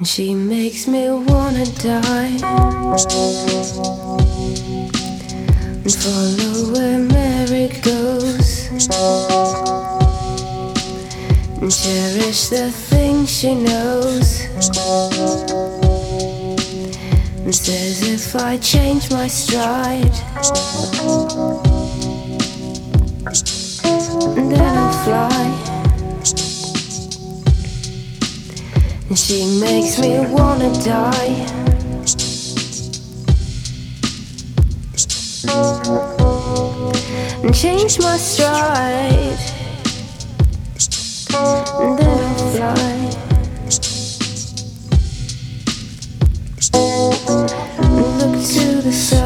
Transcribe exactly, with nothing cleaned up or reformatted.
She makes me wanna die and follow where Mary goes and cherish the things she knows and says if I change my stride then I'll fly. And she makes me wanna die and change my stride and then I'll fly. And look to the side.